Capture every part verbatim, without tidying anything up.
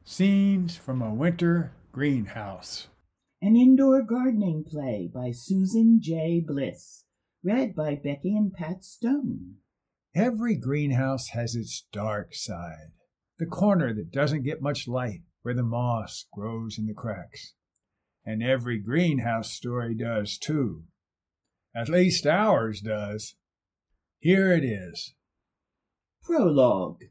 Scenes from a Winter Greenhouse. An indoor gardening play by Susan J. Bliss, read by Becky and Pat Stone. Every greenhouse has its dark side, the corner that doesn't get much light, where the moss grows in the cracks. And every greenhouse story does too. At least ours does. Here it is. Prologue.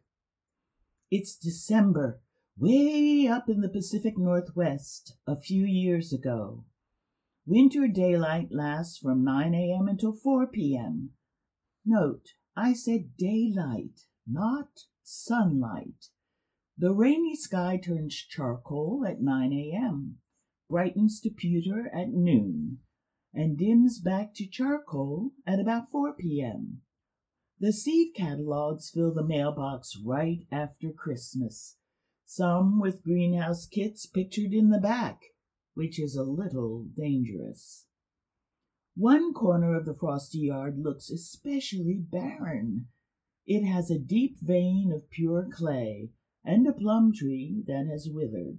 It's December, way up in the Pacific Northwest, a few years ago. Winter daylight lasts from nine a.m. until four p.m. Note, I said daylight, not sunlight. The rainy sky turns charcoal at nine a.m., brightens to pewter at noon, and dims back to charcoal at about four p.m. The seed catalogs fill the mailbox right after Christmas, some with greenhouse kits pictured in the back, which is a little dangerous. One corner of the frosty yard looks especially barren. It has a deep vein of pure clay and a plum tree that has withered.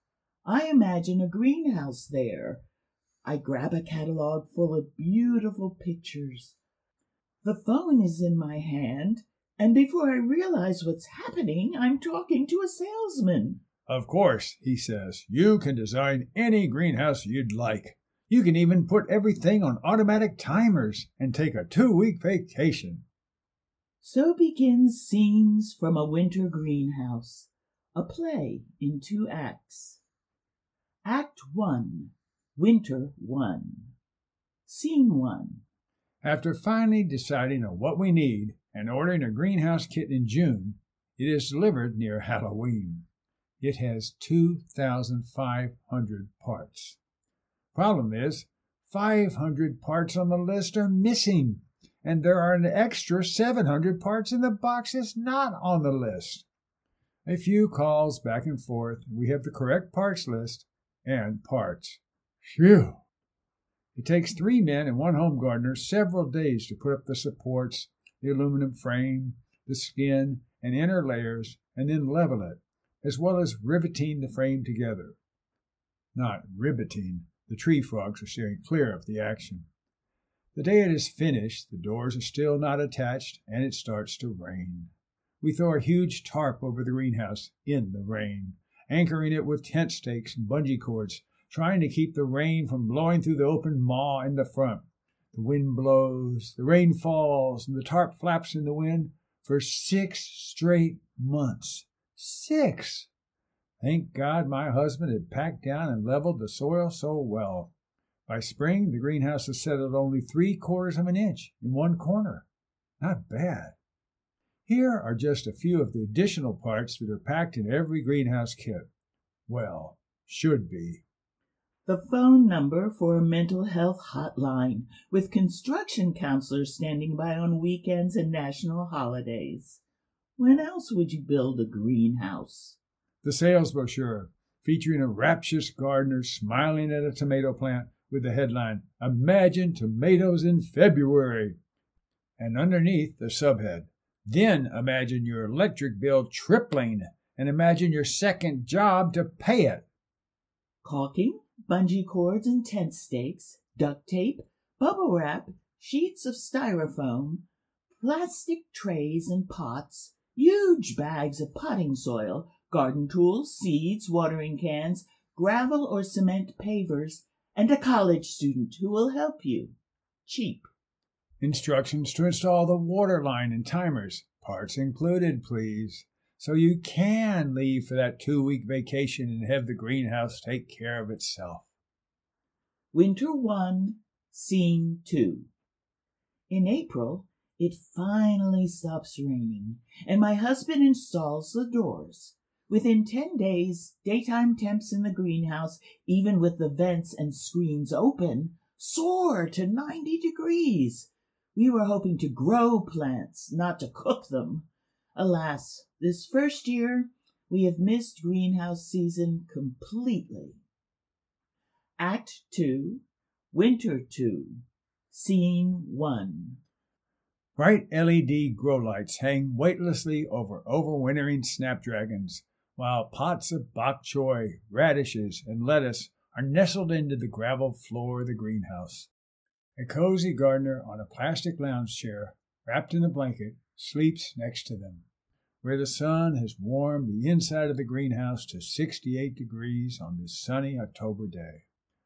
I imagine a greenhouse there. I grab a catalog full of beautiful pictures. The phone is in my hand, and before I realize what's happening, I'm talking to a salesman. Of course, he says, you can design any greenhouse you'd like. You can even put everything on automatic timers and take a two-week vacation. So begins Scenes from a Winter Greenhouse, a play in two acts. Act one, Winter one. Scene one. After finally deciding on what we need and ordering a greenhouse kit in June, it is delivered near Halloween. It has two thousand five hundred parts. Problem is, five hundred parts on the list are missing, and there are an extra seven hundred parts in the boxes not on the list. A few calls back and forth, we have the correct parts list and parts. Phew! It takes three men and one home gardener several days to put up the supports, the aluminum frame, the skin, and inner layers, and then level it, as well as riveting the frame together. Not ribbiting. The tree frogs are steering clear of the action. The day it is finished, the doors are still not attached, and it starts to rain. We throw a huge tarp over the greenhouse in the rain, anchoring it with tent stakes and bungee cords, trying to keep the rain from blowing through the open maw in the front. The wind blows, the rain falls, and the tarp flaps in the wind for six straight months. Six! Thank God my husband had packed down and leveled the soil so well. By spring, the greenhouse is set at only three quarters of an inch in one corner. Not bad. Here are just a few of the additional parts that are packed in every greenhouse kit. Well, should be. The phone number for a mental health hotline, with construction counselors standing by on weekends and national holidays. When else would you build a greenhouse? The sales brochure, featuring a rapturous gardener smiling at a tomato plant with the headline, Imagine Tomatoes in February. And underneath the subhead, Then imagine your electric bill tripling and imagine your second job to pay it. Caulking, bungee cords and tent stakes, duct tape, bubble wrap, sheets of styrofoam, plastic trays and pots, huge bags of potting soil, garden tools, seeds, watering cans, gravel or cement pavers, and a college student who will help you. Cheap. Instructions to install the water line and timers. Parts included, please. So you can leave for that two-week vacation and have the greenhouse take care of itself. Winter one, Scene two. In April, it finally stops raining, and my husband installs the doors. Within ten days, daytime temps in the greenhouse, even with the vents and screens open, soar to ninety degrees. We were hoping to grow plants, not to cook them. Alas, this first year, we have missed greenhouse season completely. Act two, Winter two, Scene one. Bright L E D grow lights hang weightlessly over overwintering snapdragons, while pots of bok choy, radishes, and lettuce are nestled into the gravel floor of the greenhouse. A cozy gardener on a plastic lounge chair, wrapped in a blanket, sleeps next to them, where the sun has warmed the inside of the greenhouse to sixty-eight degrees on this sunny October day.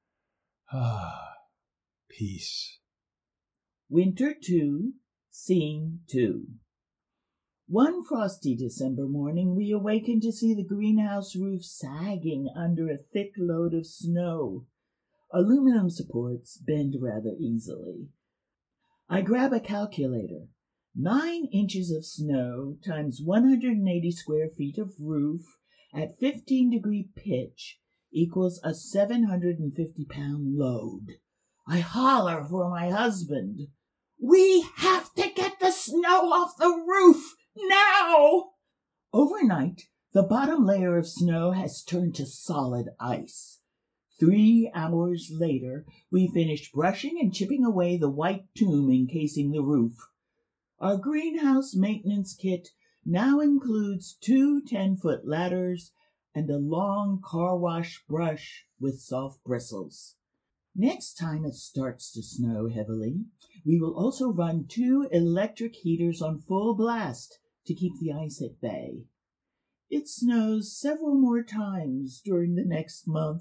Ah, peace. Winter two, Scene two. One frosty December morning, we awakened to see the greenhouse roof sagging under a thick load of snow. Aluminum supports bend rather easily. I grab a calculator. Nine inches of snow times one hundred eighty square feet of roof at fifteen degree pitch equals a seven hundred fifty pound load. I holler for my husband. We have to get the snow off the roof now! Overnight, the bottom layer of snow has turned to solid ice. Three hours later, we finished brushing and chipping away the white tomb encasing the roof. Our greenhouse maintenance kit now includes two ten-foot ladders and a long car wash brush with soft bristles. Next time it starts to snow heavily, we will also run two electric heaters on full blast to keep the ice at bay. It snows several more times during the next month.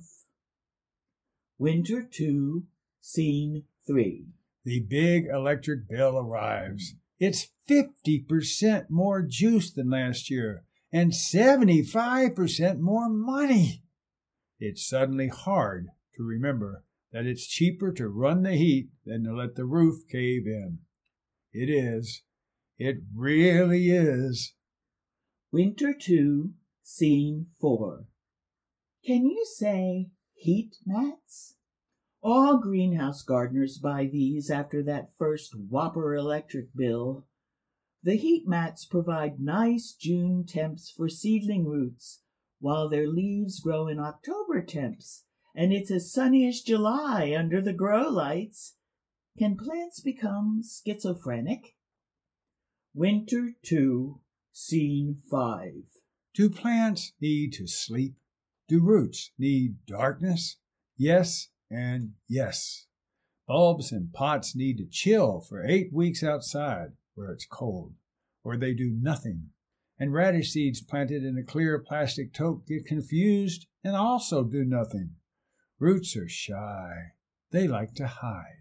Winter two, Scene three. The big electric bill arrives. It's fifty percent more juice than last year and seventy-five percent more money. It's suddenly hard to remember that it's cheaper to run the heat than to let the roof cave in. It is. It really is. Winter two, Scene four. Can you say heat mats? All greenhouse gardeners buy these after that first whopper electric bill. The heat mats provide nice June temps for seedling roots, while their leaves grow in October temps, and it's as sunny as July under the grow lights. Can plants become schizophrenic? Winter two, Scene five. Do plants need to sleep? Do roots need darkness? Yes and yes. Bulbs and pots need to chill for eight weeks outside where it's cold, or they do nothing. And radish seeds planted in a clear plastic tote get confused and also do nothing. Roots are shy. They like to hide.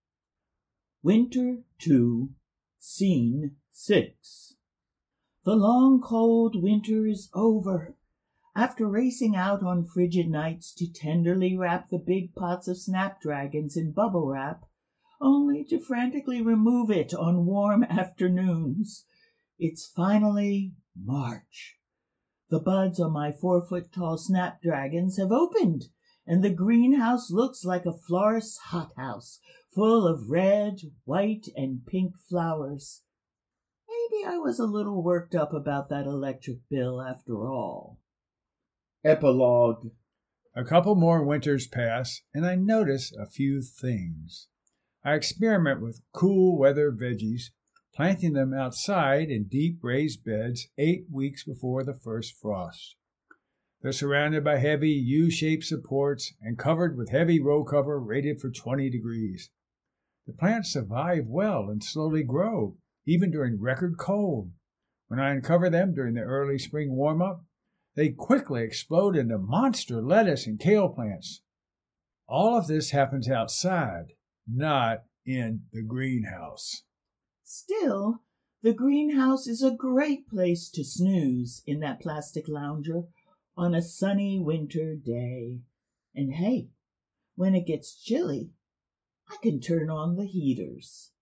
Winter two, Scene six. The long cold winter is over. After racing out on frigid nights to tenderly wrap the big pots of snapdragons in bubble wrap, only to frantically remove it on warm afternoons, it's finally March. The buds on my four-foot-tall snapdragons have opened, and the greenhouse looks like a florist's hothouse, full of red, white, and pink flowers. Maybe I was a little worked up about that electric bill after all. Epilogue. A couple more winters pass, and I notice a few things. I experiment with cool weather veggies, planting them outside in deep raised beds eight weeks before the first frost. They're surrounded by heavy U-shaped supports and covered with heavy row cover rated for twenty degrees. The plants survive well and slowly grow, even during record cold. When I uncover them during the early spring warm-up, they quickly explode into monster lettuce and kale plants. All of this happens outside, not in the greenhouse. Still, the greenhouse is a great place to snooze in that plastic lounger on a sunny winter day. And hey, when it gets chilly, I can turn on the heaters.